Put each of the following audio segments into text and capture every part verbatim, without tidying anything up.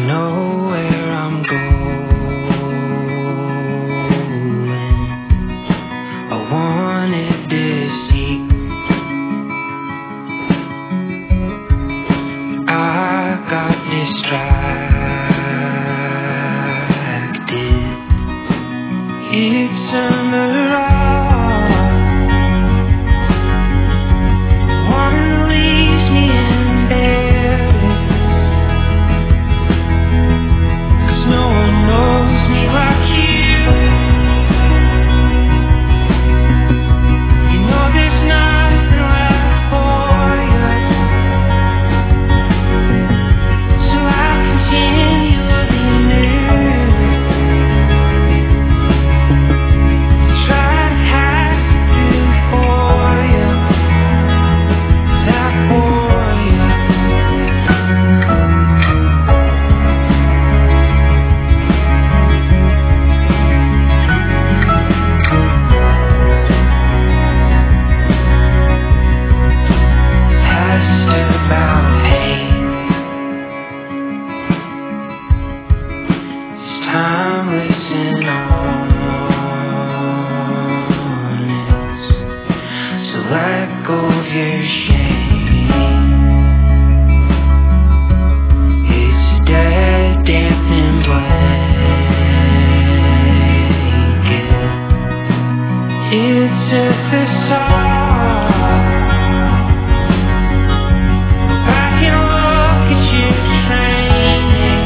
know where I'm going. I wanted to see. I got distracted. It's a mirage. One leaves me embarrassed, 'cause no one knows me like you. You know there's nothing left for you, so I continually move, try to pass through for you, that for you. Past about pain, it's timeless and honest. So let go of your shame. It's a dead, dampened blanket. It's a facade. I can look at your training.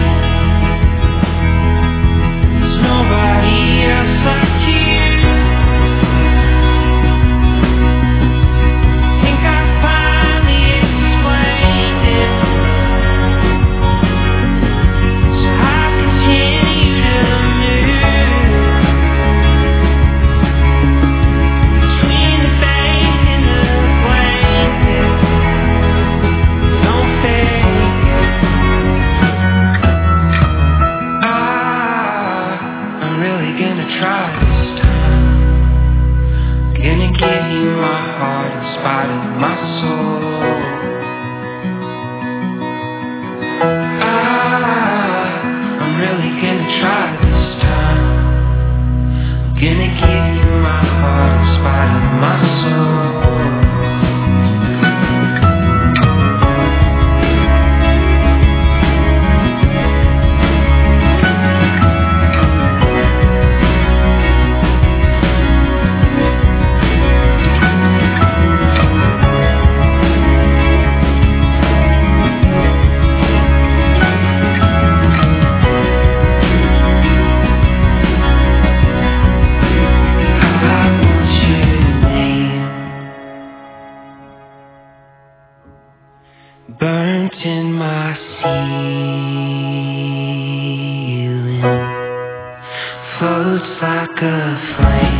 There's nobody else like you. Think I finally explained it, so I continue to move between the bank and the blanket. Don't fake it. Ah, I'm really gonna try this time. Gonna give you my heart in spite of my soul. Ah, I'm really gonna try this time. Gonna give you my heart in spite of my soul. I want your name burnt in my ceiling, floats like a flame.